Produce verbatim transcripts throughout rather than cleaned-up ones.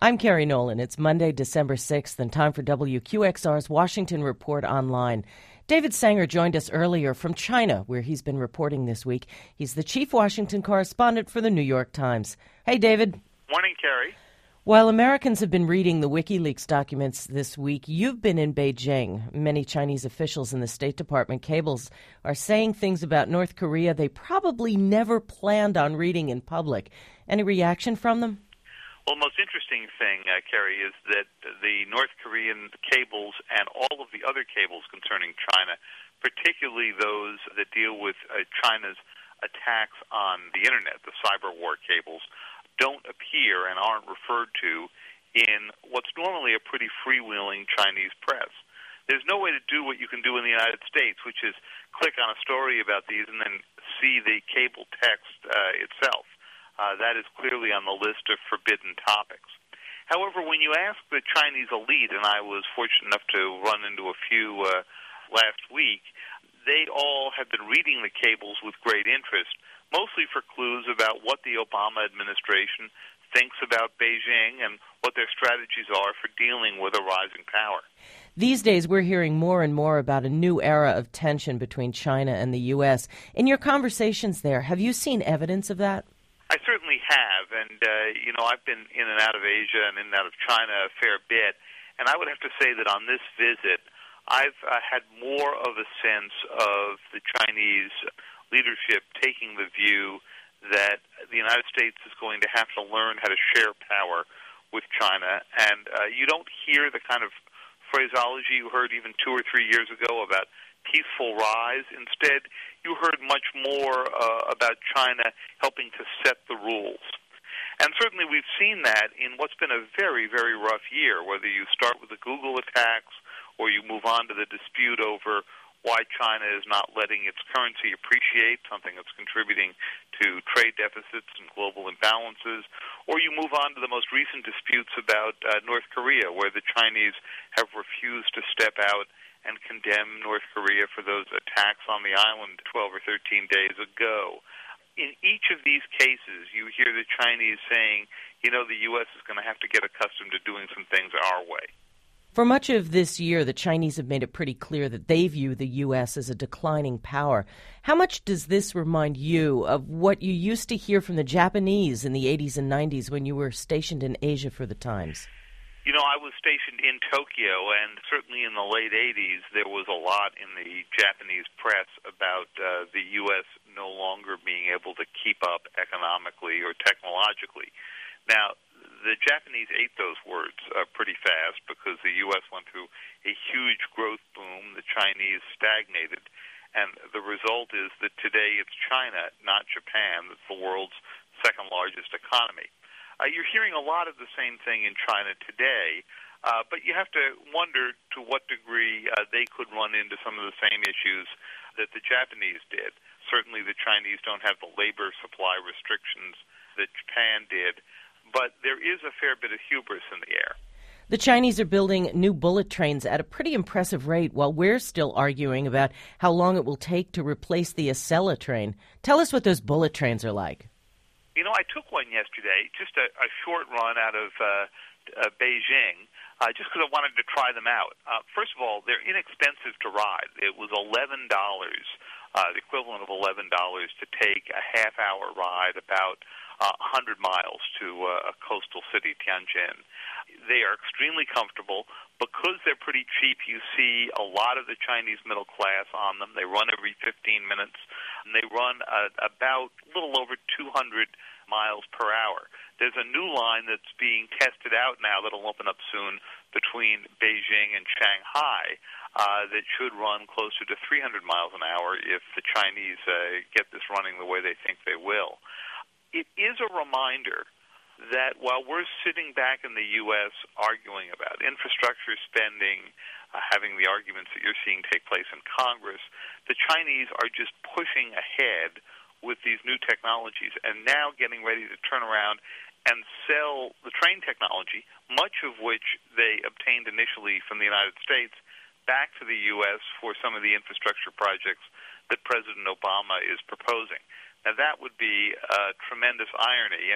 I'm Carrie Nolan. It's Monday, December sixth, and time for W Q X R's Washington Report Online. David Sanger joined us earlier from China, where he's been reporting this week. He's the chief Washington correspondent for the New York Times. Hey, David. Morning, Carrie. While Americans have been reading the WikiLeaks documents this week, you've been in Beijing. Many Chinese officials in the State Department cables are saying things about North Korea they probably never planned on reading in public. Any reaction from them? Well, the most interesting thing, uh, Carrie, is that the North Korean cables and all of the other cables concerning China, particularly those that deal with uh, China's attacks on the Internet, the cyber war cables, don't appear and aren't referred to in what's normally a pretty freewheeling Chinese press. There's no way to do what you can do in the United States, which is click on a story about these and then see the cable text uh, itself. Uh, that is clearly on the list of forbidden topics. However, when you ask the Chinese elite, and I was fortunate enough to run into a few uh, last week, they all have been reading the cables with great interest, mostly for clues about what the Obama administration thinks about Beijing and what their strategies are for dealing with a rising power. These days, we're hearing more and more about a new era of tension between China and the U S. In your conversations there, have you seen evidence of that? I certainly have, and, uh, you know, I've been in and out of Asia and in and out of China a fair bit, and I would have to say that on this visit, I've uh, had more of a sense of the Chinese leadership taking the view that the United States is going to have to learn how to share power with China, and uh, you don't hear the kind of phraseology you heard even two or three years ago about peaceful rise. Instead, you heard much more uh, about China helping to set the rules. And certainly we've seen that in what's been a very, very rough year, whether you start with the Google attacks or you move on to the dispute over why China is not letting its currency appreciate, something that's contributing to trade deficits and global imbalances, or you move on to the most recent disputes about uh, North Korea, where the Chinese have refused to step out and condemn North Korea for those attacks on the island twelve or thirteen days ago. In each of these cases, you hear the Chinese saying, you know, the U S is going to have to get accustomed to doing some things our way. For much of this year, the Chinese have made it pretty clear that they view the U S as a declining power. How much does this remind you of what you used to hear from the Japanese in the eighties and nineties when you were stationed in Asia for the Times? You know, I was stationed in Tokyo, and certainly in the late eighties, there was a lot in the Japanese press about uh, the U S no longer being able to keep up economically or technologically. Now, the Japanese ate those words uh, pretty fast because the U S went through a huge growth boom. The Chinese stagnated, and the result is that today it's China, not Japan, that's the world's second largest economy. Uh, you're hearing a lot of the same thing in China today, uh, but you have to wonder to what degree uh, they could run into some of the same issues that the Japanese did. Certainly the Chinese don't have the labor supply restrictions that Japan did, but there is a fair bit of hubris in the air. The Chinese are building new bullet trains at a pretty impressive rate, while we're still arguing about how long it will take to replace the Acela train. Tell us what those bullet trains are like. You know, I took one yesterday, just a, a short run out of uh, uh, Beijing, uh, just because I wanted to try them out. Uh, first of all, they're inexpensive to ride. It was eleven dollars, uh, the equivalent of eleven dollars, to take a half-hour ride about uh, one hundred miles to uh, a coastal city, Tianjin. They are extremely comfortable. Because they're pretty cheap, you see a lot of the Chinese middle class on them. They run every fifteen minutes, and they run uh, about a little over two hundred miles per hour. There's a new line that's being tested out now that'll open up soon between Beijing and Shanghai uh, that should run closer to three hundred miles an hour if the Chinese uh, get this running the way they think they will. It is a reminder that while we're sitting back in the U S arguing about infrastructure spending, uh, having the arguments that you're seeing take place in Congress, the Chinese are just pushing ahead with these new technologies and now getting ready to turn around and sell the train technology, much of which they obtained initially from the United States, back to the U S for some of the infrastructure projects that President Obama is proposing. Now, that would be a tremendous irony. And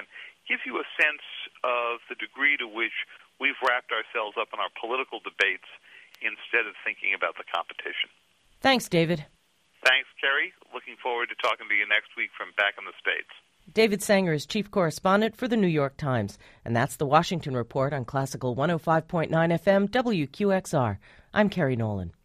gives you a sense of the degree to which we've wrapped ourselves up in our political debates instead of thinking about the competition. Thanks, David. Thanks, Kerry. Looking forward to talking to you next week from back in the States. David Sanger is chief correspondent for the New York Times. And that's the Washington Report on Classical one oh five point nine F M W Q X R. I'm Kerry Nolan.